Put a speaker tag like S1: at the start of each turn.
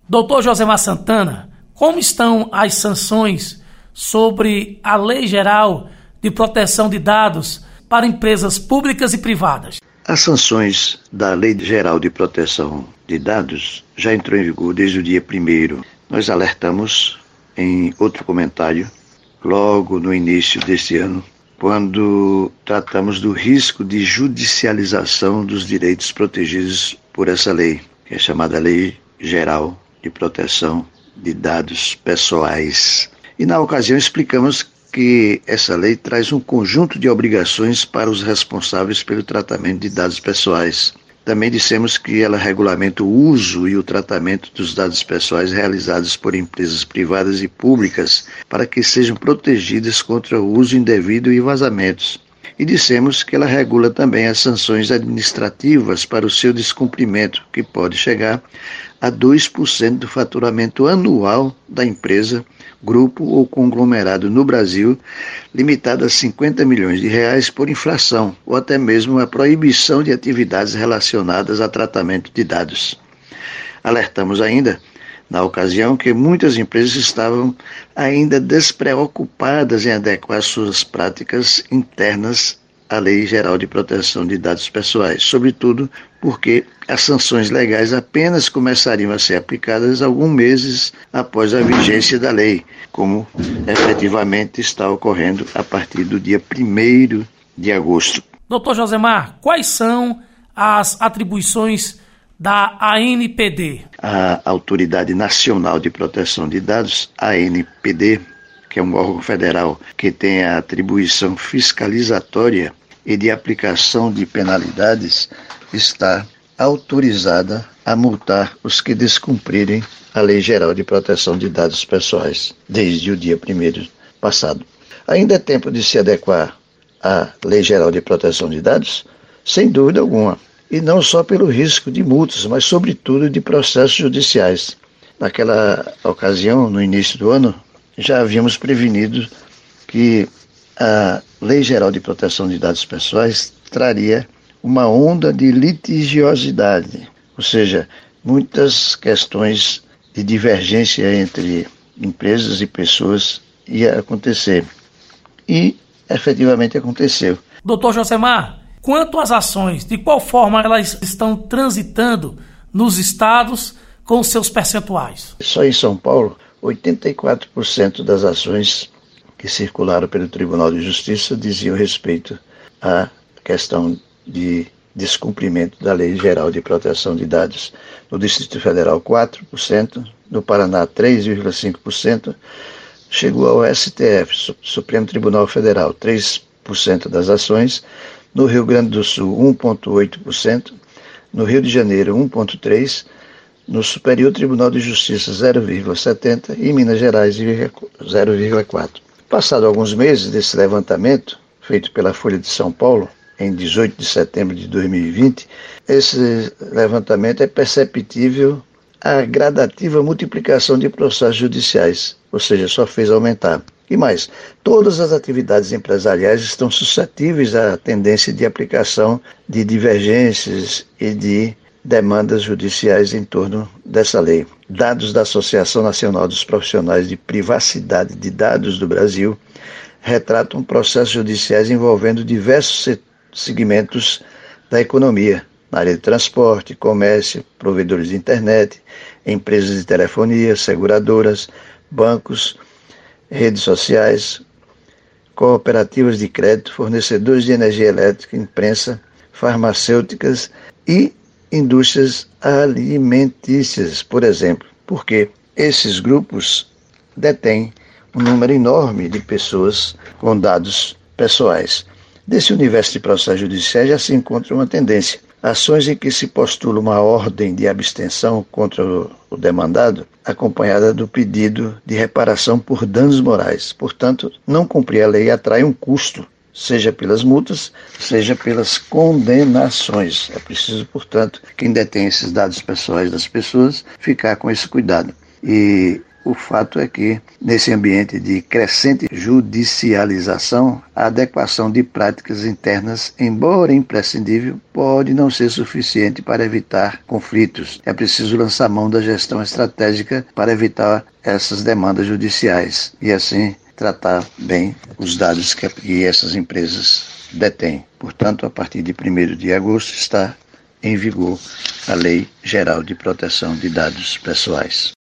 S1: Doutor Josemar Santana, como estão as sanções sobre a Lei Geral de Proteção de Dados para empresas públicas e privadas?
S2: As sanções da Lei Geral de Proteção de Dados já entrou em vigor desde o dia 1º. Nós alertamos em outro comentário, logo no início deste ano, quando tratamos do risco de judicialização dos direitos protegidos por essa lei, que é chamada Lei Geral de Proteção de Dados Pessoais. E na ocasião explicamos que essa lei traz um conjunto de obrigações para os responsáveis pelo tratamento de dados pessoais. Também dissemos que ela regulamenta o uso e o tratamento dos dados pessoais realizados por empresas privadas e públicas para que sejam protegidas contra o uso indevido e vazamentos. E dissemos que ela regula também as sanções administrativas para o seu descumprimento, que pode chegar a 2% do faturamento anual da empresa, grupo ou conglomerado no Brasil, limitado a R$50 milhões por infração, ou até mesmo a proibição de atividades relacionadas a tratamento de dados. Alertamos ainda, na ocasião, que muitas empresas estavam ainda despreocupadas em adequar suas práticas internas à Lei Geral de Proteção de Dados Pessoais, sobretudo porque as sanções legais apenas começariam a ser aplicadas alguns meses após a vigência da lei, como efetivamente está ocorrendo a partir do dia 1º de agosto.
S1: Doutor Josemar, quais são as atribuições da ANPD?
S2: A Autoridade Nacional de Proteção de Dados, ANPD, que é um órgão federal que tem a atribuição fiscalizatória e de aplicação de penalidades, está autorizada a multar os que descumprirem a Lei Geral de Proteção de Dados Pessoais, desde o dia 1º passado. Ainda é tempo de se adequar à Lei Geral de Proteção de Dados? Sem dúvida alguma. E não só pelo risco de multas, mas sobretudo de processos judiciais. Naquela ocasião, no início do ano, já havíamos prevenido que a Lei Geral de Proteção de Dados Pessoais traria uma onda de litigiosidade, ou seja, muitas questões de divergência entre empresas e pessoas ia acontecer. E, efetivamente, aconteceu.
S1: Doutor Josemar, quanto às ações, de qual forma elas estão transitando nos estados com seus percentuais?
S2: Só em São Paulo, 84% das ações que circularam pelo Tribunal de Justiça diziam respeito à questão de descumprimento da Lei Geral de Proteção de Dados. No Distrito Federal, 4%, no Paraná, 3,5%, chegou ao STF, Supremo Tribunal Federal, 3% das ações, no Rio Grande do Sul, 1,8%, no Rio de Janeiro, 1,3%, no Superior Tribunal de Justiça, 0,70% e em Minas Gerais, 0,4%. Passado alguns meses desse levantamento, feito pela Folha de São Paulo, em 18 de setembro de 2020, esse levantamento é perceptível a gradativa multiplicação de processos judiciais, ou seja, só fez aumentar. E mais, todas as atividades empresariais estão suscetíveis à tendência de aplicação de divergências e de demandas judiciais em torno dessa lei. Dados da Associação Nacional dos Profissionais de Privacidade de Dados do Brasil retratam processos judiciais envolvendo diversos segmentos da economia, na área de transporte, comércio, provedores de internet, empresas de telefonia, seguradoras, bancos, redes sociais, cooperativas de crédito, fornecedores de energia elétrica, imprensa, farmacêuticas e indústrias alimentícias, por exemplo, porque esses grupos detêm um número enorme de pessoas com dados pessoais. Desse universo de processos judiciais já se encontra uma tendência. Ações em que se postula uma ordem de abstenção contra o demandado, acompanhada do pedido de reparação por danos morais. Portanto, não cumprir a lei atrai um custo, seja pelas multas, seja pelas condenações. É preciso, portanto, quem detém esses dados pessoais das pessoas, ficar com esse cuidado. E O fato é que, nesse ambiente de crescente judicialização, a adequação de práticas internas, embora imprescindível, pode não ser suficiente para evitar conflitos. É preciso lançar mão da gestão estratégica para evitar essas demandas judiciais e, assim, tratar bem os dados que essas empresas detêm. Portanto, a partir de 1º de agosto está em vigor a Lei Geral de Proteção de Dados Pessoais.